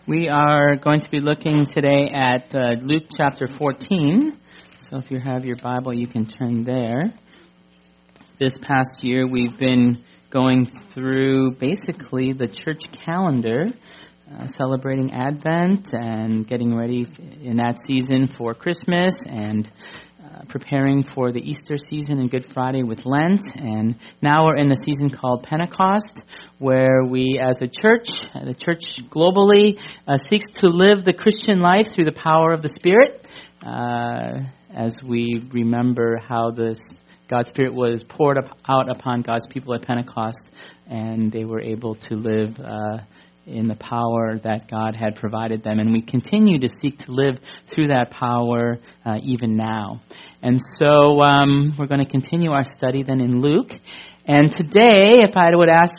We are going to be looking today at Luke chapter 14. So if you have your Bible, you can turn there. This past year, we've been going through basically the church calendar, celebrating Advent and getting ready in that season for Christmas and preparing for the Easter season and Good Friday with Lent. And now we're in the season called Pentecost, where we as a church, the church globally, seeks to live the Christian life through the power of the Spirit, as we remember how God's Spirit was poured out upon God's people at Pentecost, and they were able to live in the power that God had provided them. And we continue to seek to live through that power even now. And so we're going to continue our study then in Luke. And today, if I would ask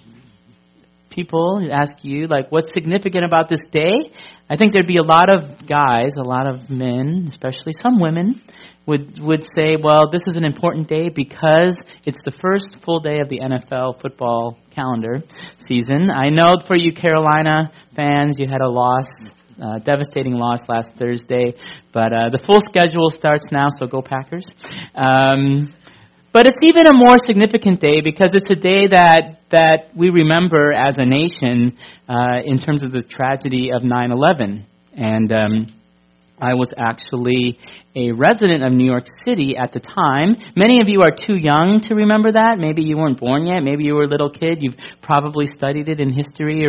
you, like, what's significant about this day? I think there'd be a lot of guys, a lot of men, especially some women, would say, well, this is an important day because it's the first full day of the NFL football calendar season. I know for you Carolina fans, you had a loss, devastating loss last Thursday, but the full schedule starts now, so go Packers. But it's even a more significant day because it's a day that we remember as a nation in terms of the tragedy of 9/11. And I was actually a resident of New York City at the time. Many of you are too young to remember that. Maybe you weren't born yet. Maybe you were a little kid. You've probably studied it in history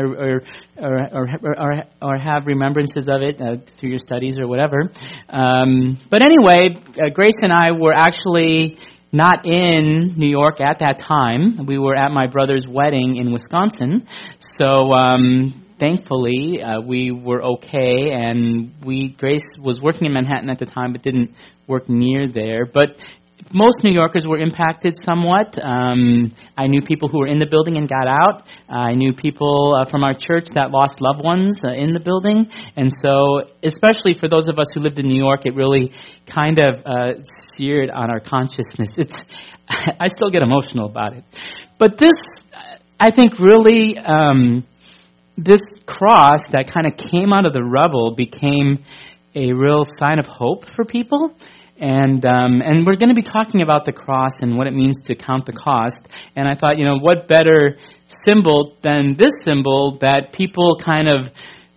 or have remembrances of it through your studies or whatever. But anyway, Grace and I were actually not in New York at that time. We were at my brother's wedding in Wisconsin. So thankfully, we were okay, and Grace was working in Manhattan at the time, but didn't work near there. But most New Yorkers were impacted somewhat. I knew people who were in the building and got out. I knew people from our church that lost loved ones in the building. And so, especially for those of us who lived in New York, it really kind of seared on our consciousness. I still get emotional about it. But this, I think, really, this cross that kind of came out of the rubble became a real sign of hope for people. And we're going to be talking about the cross and what it means to count the cost. And I thought, what better symbol than this symbol that people kind of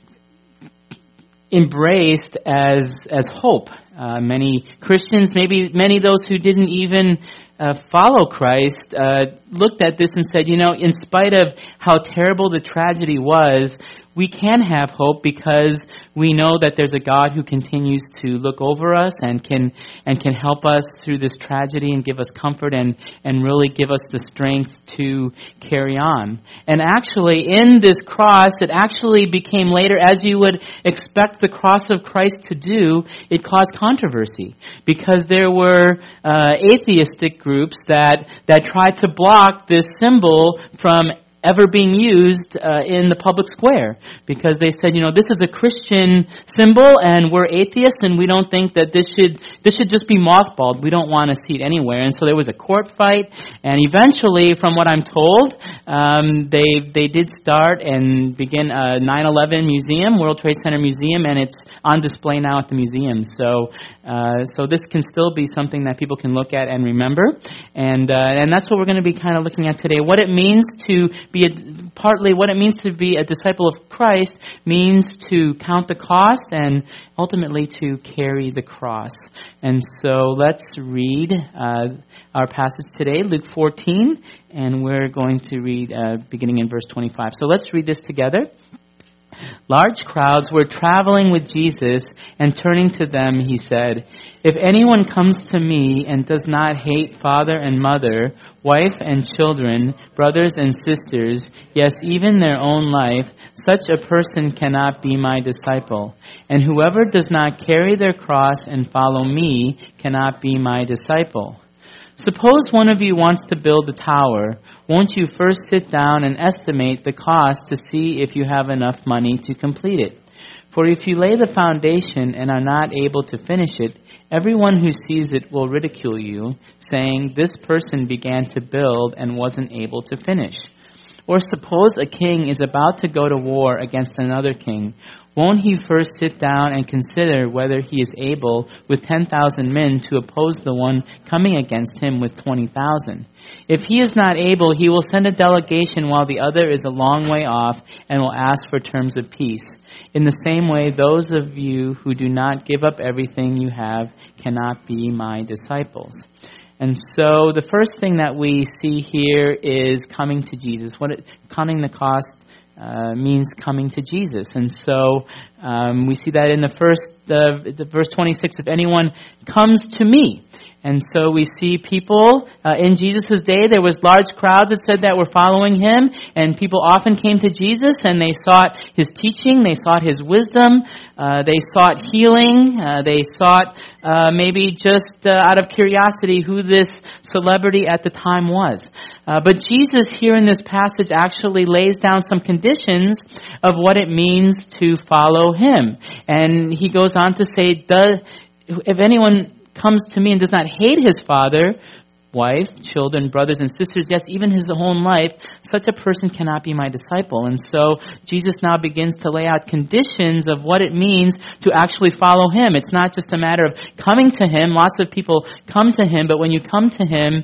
embraced as hope. Many Christians, maybe many of those who didn't even follow Christ, looked at this and said, in spite of how terrible the tragedy was, we can have hope because we know that there's a God who continues to look over us and can help us through this tragedy and give us comfort and really give us the strength to carry on. And actually, in this cross, it actually became later, as you would expect the cross of Christ to do, it caused controversy because there were atheistic groups that tried to block this symbol from ever being used in the public square because they said, this is a Christian symbol and we're atheists and we don't think that this should just be mothballed. We don't want to see it anywhere. And so there was a court fight, and eventually, from what I'm told, they did start and begin a 9/11 museum, World Trade Center museum, and it's on display now at the museum. So this can still be something that people can look at and remember, and that's what we're going to be kind of looking at today. What it means to be partly what it means to be a disciple of Christ means to count the cost and ultimately to carry the cross. And so let's read our passage today, Luke 14, and we're going to read beginning in verse 25. So let's read this together. Large crowds were traveling with Jesus, and turning to them, he said, "If anyone comes to me and does not hate father and mother, wife and children, brothers and sisters, yes, even their own life, such a person cannot be my disciple. And whoever does not carry their cross and follow me cannot be my disciple. Suppose one of you wants to build a tower. Won't you first sit down and estimate the cost to see if you have enough money to complete it? For if you lay the foundation and are not able to finish it, everyone who sees it will ridicule you, saying, 'This person began to build and wasn't able to finish.' Or suppose a king is about to go to war against another king. Won't he first sit down and consider whether he is able with 10,000 men to oppose the one coming against him with 20,000? If he is not able, he will send a delegation while the other is a long way off and will ask for terms of peace. In the same way, those of you who do not give up everything you have cannot be my disciples. And so the first thing that we see here is coming to Jesus. Counting the cost means coming to Jesus. And so we see that in the verse 26, if anyone comes to me. And so we see people in Jesus' day, there was large crowds, it said, that were following him. And people often came to Jesus and they sought his teaching, they sought his wisdom, they sought healing, they sought maybe just out of curiosity who this celebrity at the time was. But Jesus here in this passage actually lays down some conditions of what it means to follow him. And he goes on to say, if anyone comes to me and does not hate his father, wife, children, brothers and sisters, yes, even his own life, such a person cannot be my disciple. And so Jesus now begins to lay out conditions of what it means to actually follow him. It's not just a matter of coming to him. Lots of people come to him, but when you come to him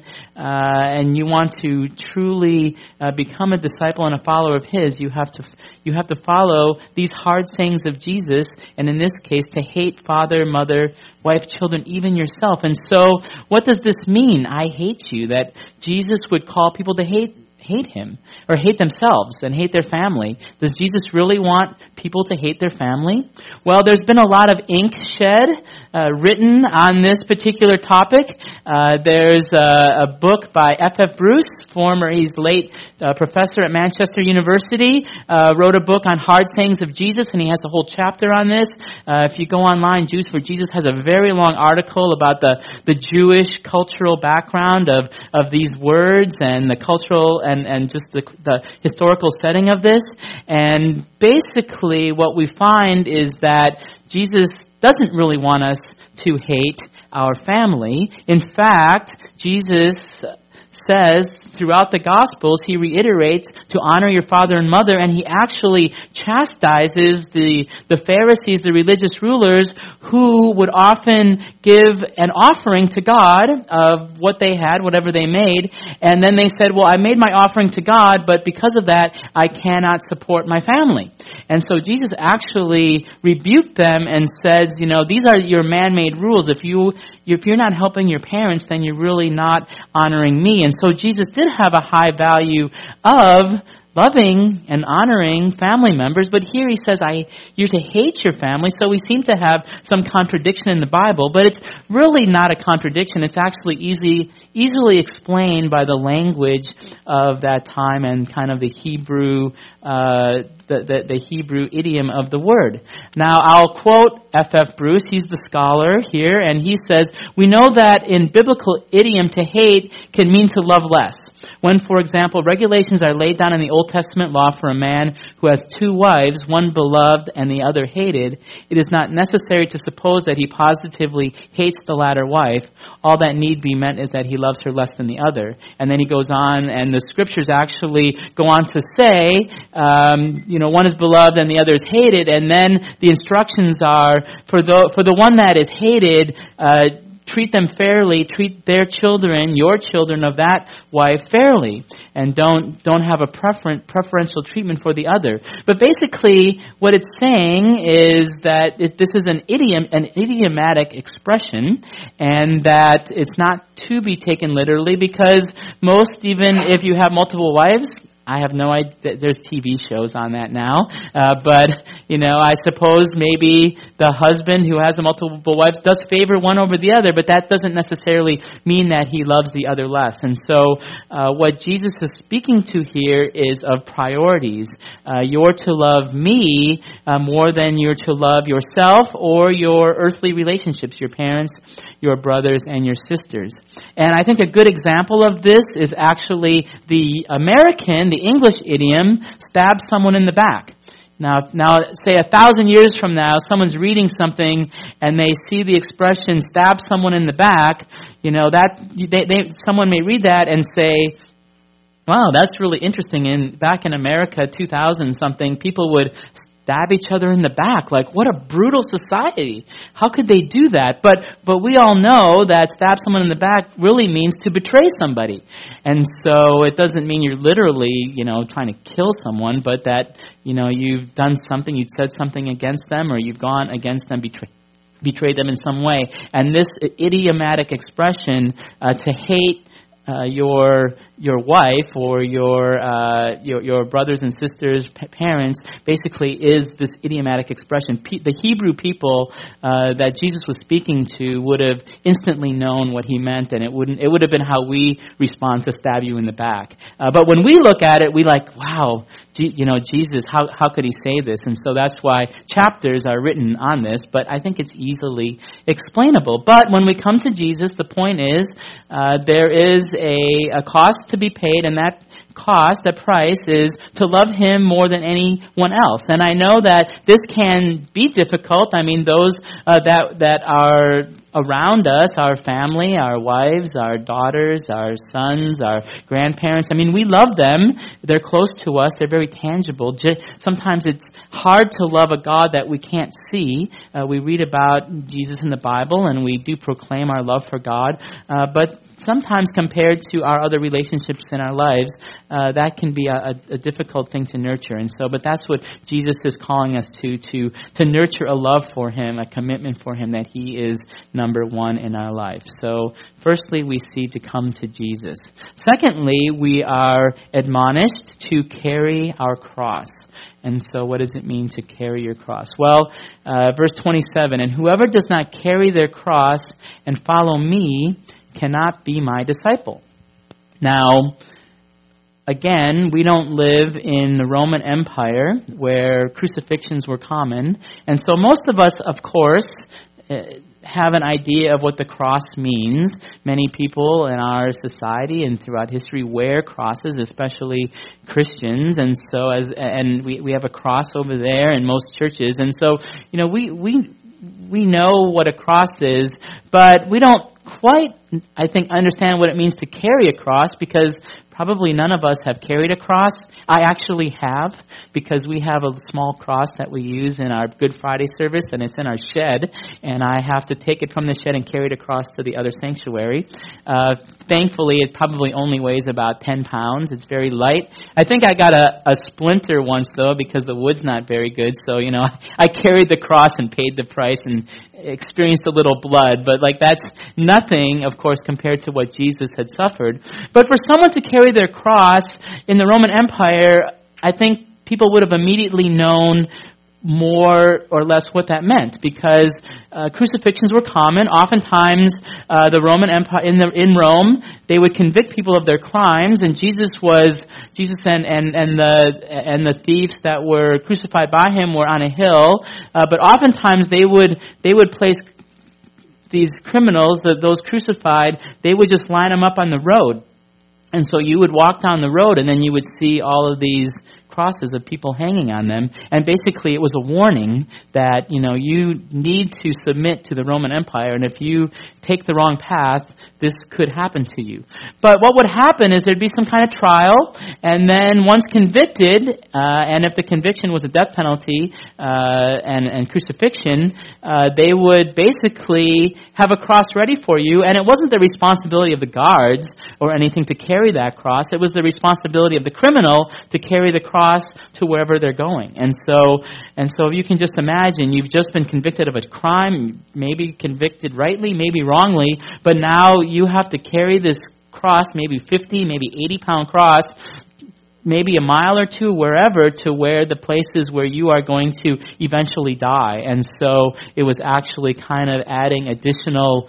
and you want to truly become a disciple and a follower of his, you have to follow these hard sayings of Jesus, and in this case, to hate father, mother, wife, children, even yourself. And so, what does this mean? I hate you. That Jesus would call people to hate him, or hate themselves and hate their family. Does Jesus really want people to hate their family? Well, there's been a lot of ink shed, written on this particular topic. There's a book by F.F. Bruce, he's late professor at Manchester University, wrote a book on hard sayings of Jesus, and he has a whole chapter on this. If you go online, Jews for Jesus has a very long article about the Jewish cultural background of these words and the cultural and just the historical setting of this. And basically what we find is that Jesus doesn't really want us to hate our family. In fact, Jesus says throughout the Gospels, he reiterates to honor your father and mother, and he actually chastises the Pharisees, the religious rulers, who would often give an offering to God of what they had, whatever they made, and then they said, well, I made my offering to God, but because of that, I cannot support my family. And so Jesus actually rebuked them and says, these are your man-made rules. If you're not helping your parents, then you're really not honoring me. And so Jesus did have a high value of loving and honoring family members, but here he says, you're to hate your family. So we seem to have some contradiction in the Bible, but it's really not a contradiction. It's actually easily explained by the language of that time and kind of the Hebrew the Hebrew idiom of the word. Now, I'll quote F.F. Bruce. He's the scholar here, and he says, we know that in biblical idiom, to hate can mean to love less. When, for example, regulations are laid down in the Old Testament law for a man who has two wives, one beloved and the other hated, it is not necessary to suppose that he positively hates the latter wife. All that need be meant is that he loves her less than the other. And then he goes on, and the scriptures actually go on to say, one is beloved and the other is hated, and then the instructions are, for the one that is hated, treat them fairly, treat their children, your children of that wife fairly, and don't have a preferential treatment for the other. But basically, what it's saying is that this is an idiomatic expression, and that it's not to be taken literally, because most, even if you have multiple wives, I have no idea. There's TV shows on that now. But, I suppose maybe the husband who has multiple wives does favor one over the other, but that doesn't necessarily mean that he loves the other less. And so what Jesus is speaking to here is of priorities. You're to love me more than you're to love yourself or your earthly relationships, your parents, your brothers, and your sisters. And I think a good example of this is actually the English idiom, stab someone in the back. Now, say 1,000 years from now, someone's reading something and they see the expression "stab someone in the back." Someone may read that and say, Wow, that's really interesting. And back in America, 2000 something, people would stab each other in the back. Like, what a brutal society. How could they do that? But we all know that stab someone in the back really means to betray somebody. And so it doesn't mean you're literally, trying to kill someone, but that, you've done something, you've said something against them, or you've gone against them, betrayed them in some way. And this idiomatic expression, to hate your wife or your brothers and sisters, parents, basically is this idiomatic expression. The Hebrew people that Jesus was speaking to would have instantly known what he meant, and it would have been how we respond to stab you in the back. But when we look at it, we like, wow, Jesus, how could he say this? And so that's why chapters are written on this, but I think it's easily explainable. But when we come to Jesus, the point is there is a cost to be paid, and that cost, the price, is to love him more than anyone else. And I know that this can be difficult. I mean, those that are around us, our family, our wives, our daughters, our sons, our grandparents, I mean, we love them. They're close to us. They're very tangible. Sometimes it's hard to love a God that we can't see. We read about Jesus in the Bible, and we do proclaim our love for God. But sometimes compared to our other relationships in our lives, that can be a difficult thing to nurture. And so, but that's what Jesus is calling us to nurture a love for him, a commitment for him, that he is number one in our life. So firstly, we see to come to Jesus. Secondly, we are admonished to carry our cross. And so what does it mean to carry your cross? Well, verse 27, and whoever does not carry their cross and follow me cannot be my disciple. Now, again, we don't live in the Roman Empire where crucifixions were common. And so most of us, of course, have an idea of what the cross means. Many people in our society and throughout history wear crosses, especially Christians. And so we have a cross over there in most churches. And so, we know what a cross is, but we don't quite, I think, understand what it means to carry a cross, because probably none of us have carried a cross. I actually have, because we have a small cross that we use in our Good Friday service, and it's in our shed, and I have to take it from the shed and carry it across to the other sanctuary. Thankfully, it probably only weighs about 10 pounds. It's very light. I think I got a splinter once, though, because the wood's not very good, so, I carried the cross and paid the price and experienced a little blood, but that's nothing, of course, compared to what Jesus had suffered. But for someone to carry their cross in the Roman Empire, I think people would have immediately known more or less what that meant, because crucifixions were common. Oftentimes, the Roman Empire in Rome, they would convict people of their crimes, and Jesus and the thieves that were crucified by him were on a hill. But oftentimes they would place these criminals, those crucified, they would just line them up on the road. And so you would walk down the road, and then you would see all of these crosses of people hanging on them. And basically it was a warning that, you need to submit to the Roman Empire, and if you take the wrong path, this could happen to you. But what would happen is there'd be some kind of trial, and then once convicted, and if the conviction was a death penalty and crucifixion, they would basically have a cross ready for you, and it wasn't the responsibility of the guards or anything to carry that cross. It was the responsibility of the criminal to carry the cross to wherever they're going. And so you can just imagine, you've just been convicted of a crime, maybe convicted rightly, maybe wrongly, but now you have to carry this cross, maybe 50, maybe 80-pound cross, maybe a mile or two, wherever, to where the places where you are going to eventually die. And so it was actually kind of adding additional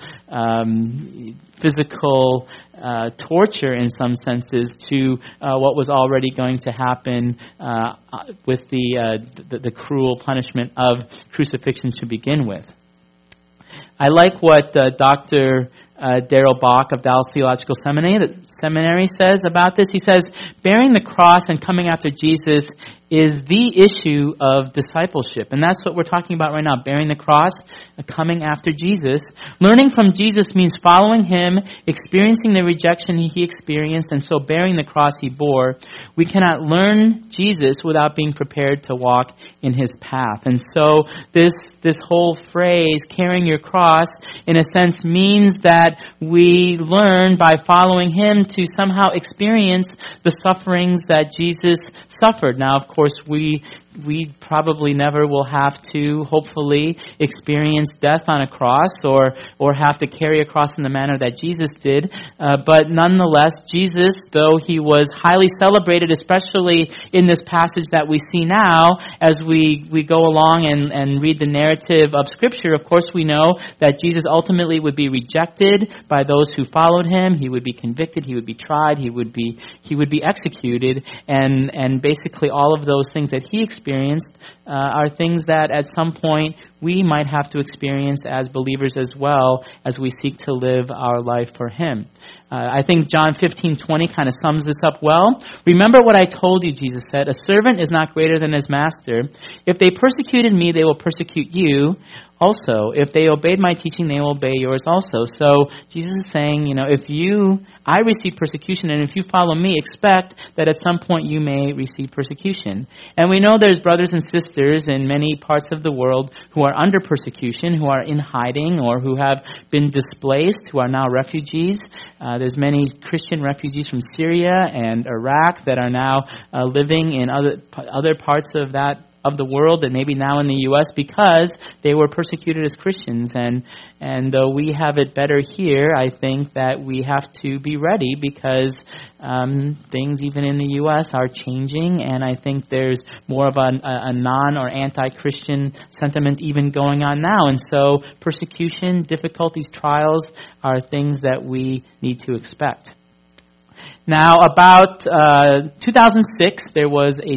physical torture in some senses to what was already going to happen with the cruel punishment of crucifixion to begin with. I like what Dr. Darrell Bach of Dallas Theological Seminary says about this. He says, bearing the cross and coming after Jesus is the issue of discipleship. And that's what we're talking about right now, bearing the cross, coming after Jesus. Learning from Jesus means following him, experiencing the rejection he experienced, and so bearing the cross he bore. We cannot learn Jesus without being prepared to walk in his path. And so this whole phrase, carrying your cross, in a sense means that we learn by following him to somehow experience the sufferings that Jesus suffered. Now, of course, we probably never will have to, hopefully, experience death on a cross or have to carry a cross in the manner that Jesus did. But nonetheless, Jesus, though he was highly celebrated, especially in this passage that we see now, as we go along and read the narrative of Scripture, of course we know that Jesus ultimately would be rejected by those who followed him. He would be convicted, he would be tried, he would be executed, and basically all of those things that he experienced are things that at some point we might have to experience as believers as well as we seek to live our life for him. I think John 15:20 kind of sums this up well. Remember what I told you, Jesus said, a servant is not greater than his master. If they persecuted me, they will persecute you also. If they obeyed my teaching, they will obey yours also. So Jesus is saying, I receive persecution, and if you follow me, expect that at some point you may receive persecution. And we know there's brothers and sisters in many parts of the world who are under persecution, who are in hiding, or who have been displaced, who are now refugees. There's many Christian refugees from Syria and Iraq that are now living in other parts of the world, and maybe now in the U.S. because they were persecuted as Christians. And though we have it better here, I think that we have to be ready because things even in the U.S. are changing, and I think there's more of a non- or anti-Christian sentiment even going on now. And so persecution, difficulties, trials are things that we need to expect. Now, about 2006, there was a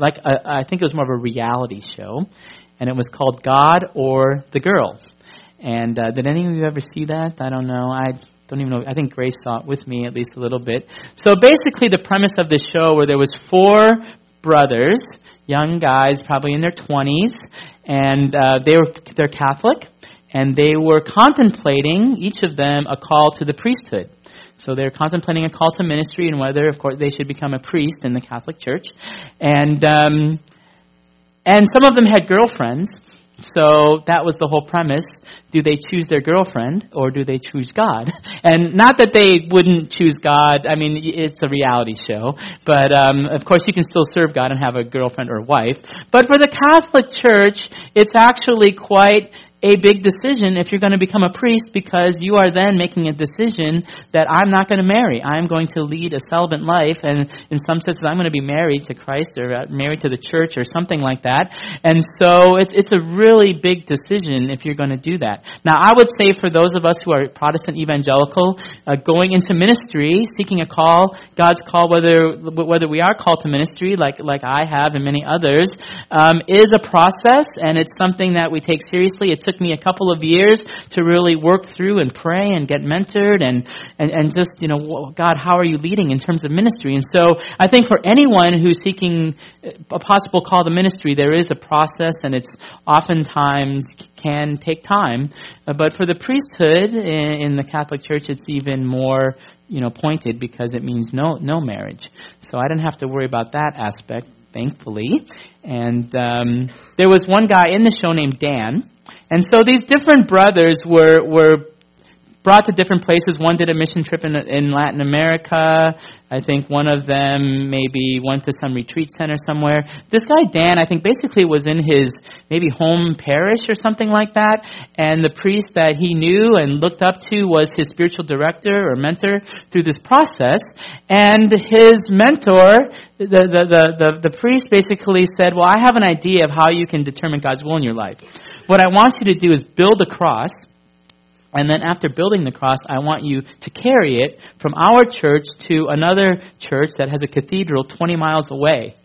I think it was more of a reality show, and it was called God or the Girl. And did any of you ever see that? I don't know. I don't even know. I think Grace saw it with me at least a little bit. So basically, the premise of the show where there was 4 brothers, young guys, probably in their 20s, and they're Catholic, and they were contemplating, each of them, a call to the priesthood. So they're contemplating a call to ministry and whether, of course, they should become a priest in the Catholic Church. And some of them had girlfriends. So that was the whole premise. Do they choose their girlfriend or do they choose God? And not that they wouldn't choose God. I mean, it's a reality show. But, of course, you can still serve God and have a girlfriend or wife. But for the Catholic Church, it's actually quite a big decision if you're going to become a priest, because you are then making a decision that I'm not going to marry. I'm going to lead a celibate life, and in some senses I'm going to be married to Christ or married to the church or something like that. And so it's a really big decision if you're going to do that. Now, I would say for those of us who are Protestant evangelical, going into ministry, seeking a call, God's call, whether we are called to ministry, like I have and many others, is a process, and it's something that we take seriously. It took me a couple of years to really work through and pray and get mentored and just, God, how are you leading in terms of ministry? And so I think for anyone who's seeking a possible call to ministry, there is a process, and it's oftentimes can take time. But for the priesthood in the Catholic Church, it's even more pointed because it means no marriage. So I didn't have to worry about that aspect, thankfully. And there was one guy in the show named Dan. And so these different brothers were brought to different places. One did a mission trip in Latin America. I think one of them maybe went to some retreat center somewhere. This guy, Dan, I think basically was in his maybe home parish or something like that. And the priest that he knew and looked up to was his spiritual director or mentor through this process. And his mentor, the priest basically said, well, I have an idea of how you can determine God's will in your life. What I want you to do is build a cross, and then after building the cross, I want you to carry it from our church to another church that has a cathedral 20 miles away.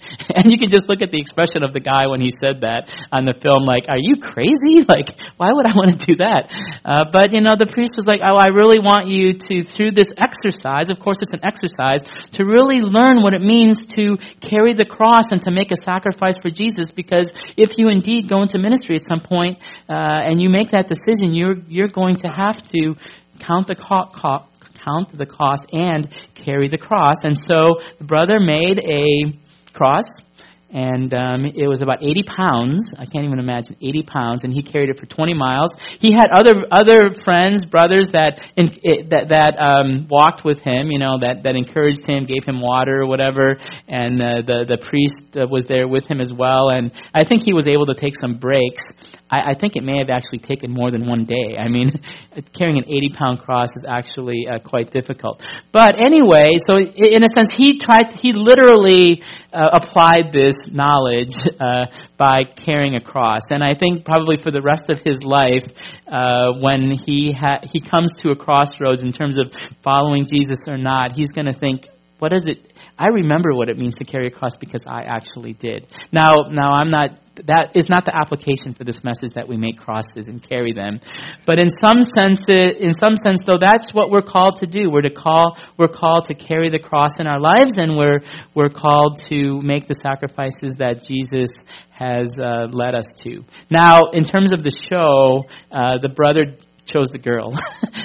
And you can just look at the expression of the guy when he said that on the film, like, are you crazy? Like, why would I want to do that? But, the priest was like, oh, I really want you to, through this exercise, of course it's an exercise, to really learn what it means to carry the cross and to make a sacrifice for Jesus, because if you indeed go into ministry at some point and you make that decision, you're going to have to count the cost and carry the cross. And so the brother made a cross, and it was about 80 pounds. I can't even imagine, 80 pounds, and he carried it for 20 miles. He had other friends, brothers that walked with him, that encouraged him, gave him water or whatever, and the priest was there with him as well. And I think he was able to take some breaks. I think it may have actually taken more than one day. I mean, carrying an 80-pound cross is actually quite difficult. But anyway, so in a sense, he literally applied this knowledge by carrying a cross. And I think probably for the rest of his life, when he comes to a crossroads in terms of following Jesus or not, he's going to think, what is it? I remember what it means to carry a cross because I actually did. Now that is not the application for this message, that we make crosses and carry them. But in some sense though, that's what we're called to do. We're called to carry the cross in our lives, and we're called to make the sacrifices that Jesus has led us to. Now, in terms of the show, the brother chose the girl.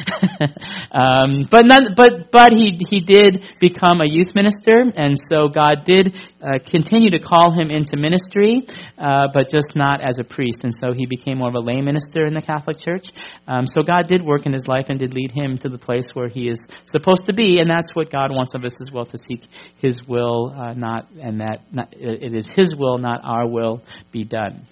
But he did become a youth minister, and so God did continue to call him into ministry, but just not as a priest. And so he became more of a lay minister in the Catholic Church. So God did work in his life and did lead him to the place where he is supposed to be, and that's what God wants of us as well, to seek his will, it is his will, not our will, be done.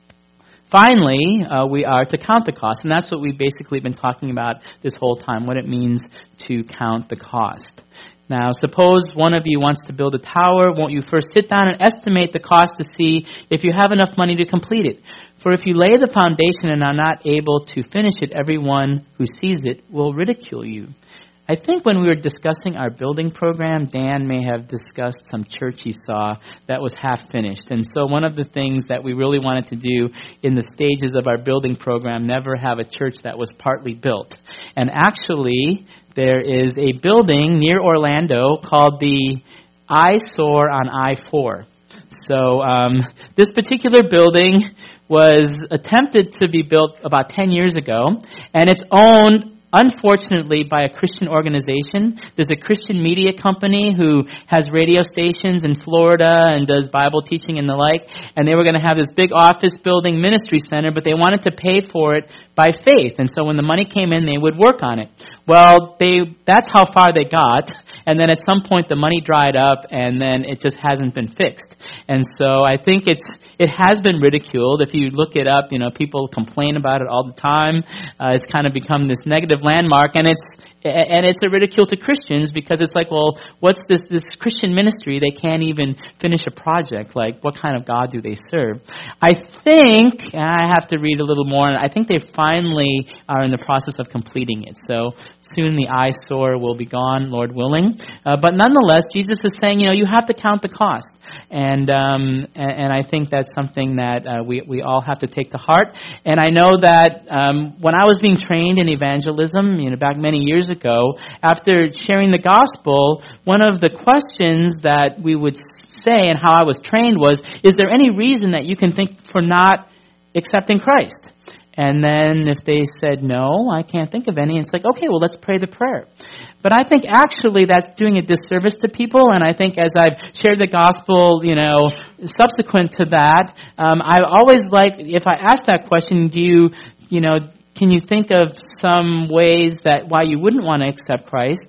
Finally, we are to count the cost, and that's what we've basically been talking about this whole time, what it means to count the cost. Now, suppose one of you wants to build a tower. Won't you first sit down and estimate the cost to see if you have enough money to complete it? For if you lay the foundation and are not able to finish it, everyone who sees it will ridicule you. I think when we were discussing our building program, Dan may have discussed some church he saw that was half finished. And so one of the things that we really wanted to do in the stages of our building program, never have a church that was partly built. And actually, there is a building near Orlando called the Eyesore on I-4. So this particular building was attempted to be built about 10 years ago, and it's owned, unfortunately, by a Christian organization. There's a Christian media company who has radio stations in Florida and does Bible teaching and the like, and they were going to have this big office building ministry center, but they wanted to pay for it by faith. And so when the money came in, they would work on it. Well, that's how far they got, and then at some point the money dried up, and then it just hasn't been fixed. And so I think it has been ridiculed. If you look it up, people complain about it all the time. It's kind of become this negative landmark, and it's a ridicule to Christians, because it's like, well, what's this Christian ministry? They can't even finish a project. Like, what kind of God do they serve? I think, I have to read a little more, and I think they finally are in the process of completing it. So soon the eyesore will be gone, Lord willing. But nonetheless, Jesus is saying, you have to count the cost. And I think that's something that we all have to take to heart. And I know that when I was being trained in evangelism, back many years ago, after sharing the gospel, one of the questions that we would say, and how I was trained, was, is there any reason that you can think for not accepting Christ? And then if they said, no, I can't think of any, it's like, okay, well, let's pray the prayer. But I think actually that's doing a disservice to people, and I think as I've shared the gospel, subsequent to that, I always like, if I ask that question, can you think of some ways that why you wouldn't want to accept Christ,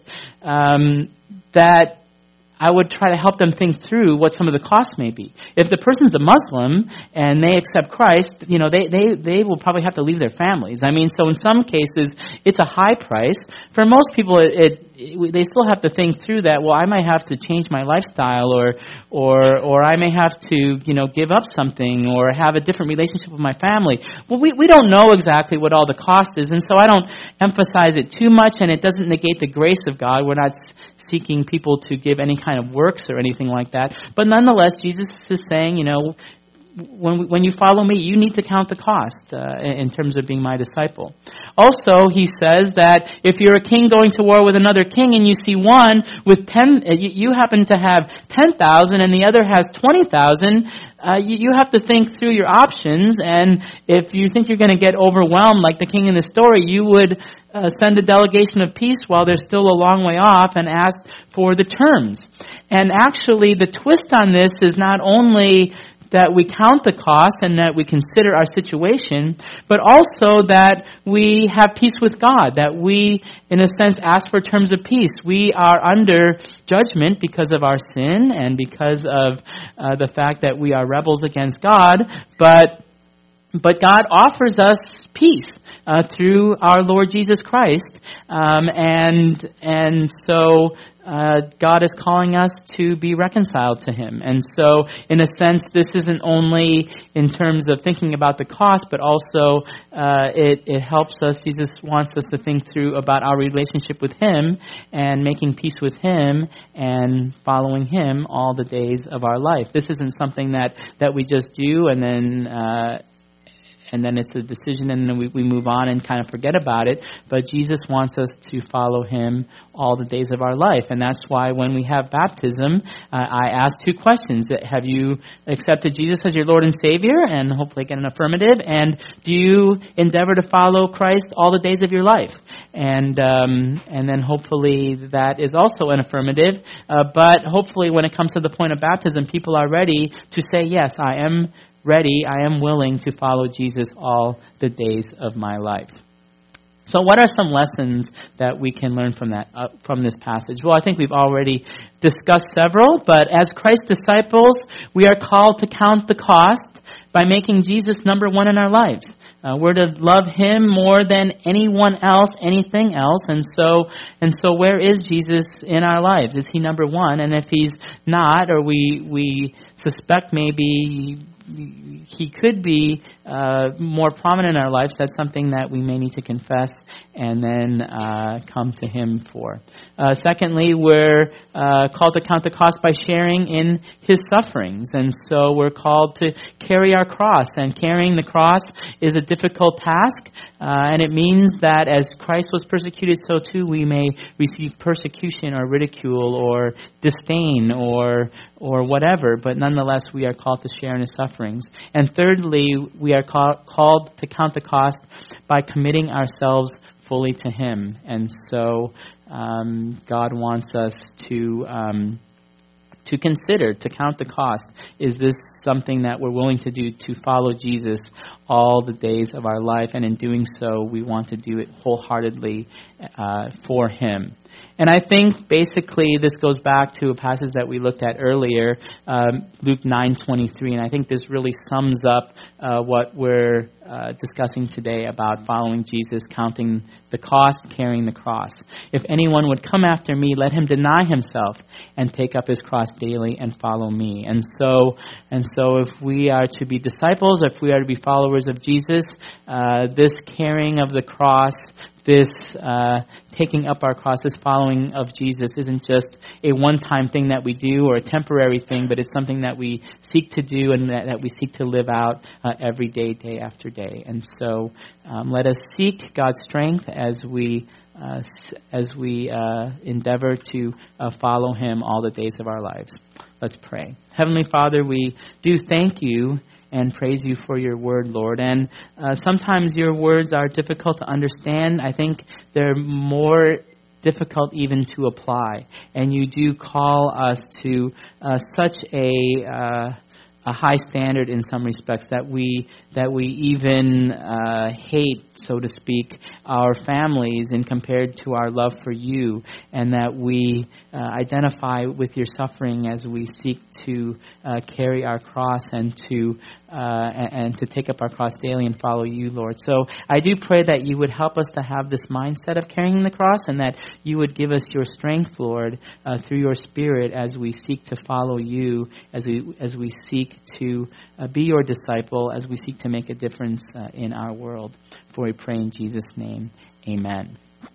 that I would try to help them think through what some of the costs may be. If the person's a Muslim and they accept Christ, they will probably have to leave their families. So in some cases, it's a high price. For most people, they still have to think through that. Well, I might have to change my lifestyle, or I may have to, give up something, or have a different relationship with my family. Well, we don't know exactly what all the cost is, and so I don't emphasize it too much, and it doesn't negate the grace of God. We're not seeking people to give any kind of works or anything like that. But nonetheless, Jesus is saying, when you follow me, you need to count the cost in terms of being my disciple. Also, he says that if you're a king going to war with another king and you see one with 10, you happen to have 10,000 and the other has 20,000, you have to think through your options. And if you think you're going to get overwhelmed like the king in the story, you would send a delegation of peace while they're still a long way off and ask for the terms. And actually, the twist on this is not only that we count the cost and that we consider our situation, but also that we have peace with God, that we, in a sense, ask for terms of peace. We are under judgment because of our sin and because of the fact that we are rebels against God, but God offers us peace through our Lord Jesus Christ, and so God is calling us to be reconciled to Him. And so, in a sense, this isn't only in terms of thinking about the cost, but also it helps us. Jesus wants us to think through about our relationship with Him and making peace with Him and following Him all the days of our life. This isn't something that we just do and then it's a decision and then we move on and kind of forget about it. But Jesus wants us to follow Him all the days of our life. And that's why when we have baptism, I ask two questions. Have you accepted Jesus as your Lord and Savior? And hopefully get an affirmative. And do you endeavor to follow Christ all the days of your life? And then hopefully that is also an affirmative. But hopefully when it comes to the point of baptism, people are ready to say, yes, I am ready, I am willing to follow Jesus all the days of my life. So what are some lessons that we can learn from this passage? Well, I think we've already discussed several, but as Christ's disciples, we are called to count the cost by making Jesus number one in our lives. We're to love Him more than anyone else, anything else. And so where is Jesus in our lives? Is He number one? And if He's not, or we suspect maybe He could be more prominent in our lives, that's something that we may need to confess and then come to Him for. Secondly, we're called to count the cost by sharing in His sufferings. And so we're called to carry our cross. And carrying the cross is a difficult task. And it means that as Christ was persecuted, so too we may receive persecution or ridicule or disdain or whatever. But nonetheless, we are called to share in His sufferings. And thirdly, we are called to count the cost by committing ourselves fully to Him. And so God wants us to consider, to count the cost. Is this something that we're willing to do to follow Jesus all the days of our life? And in doing so, we want to do it wholeheartedly for Him. And I think basically this goes back to a passage that we looked at earlier, Luke 9:23, and I think this really sums up what we're discussing today about following Jesus, counting the cost, carrying the cross. If anyone would come after me, let him deny himself and take up his cross daily and follow me. And so if we are to be disciples, if we are to be followers of Jesus, this carrying of the cross, this taking up our cross, this following of Jesus isn't just a one-time thing that we do or a temporary thing, but it's something that we seek to do and that we seek to live out every day, day after day. And so let us seek God's strength as we endeavor to follow Him all the days of our lives. Let's pray. Heavenly Father, we do thank You and praise You for Your word, Lord. And sometimes Your words are difficult to understand. I think they're more difficult even to apply. And You do call us to such a high standard in some respects that we even hate, so to speak, our families and compared to our love for You, and that we identify with Your suffering as we seek to carry our cross and to take up our cross daily and follow You, Lord. So I do pray that You would help us to have this mindset of carrying the cross, and that You would give us Your strength, Lord, through Your Spirit as we seek to follow You, as we seek to be Your disciple, as we seek to make a difference in our world. For we pray in Jesus' name, amen.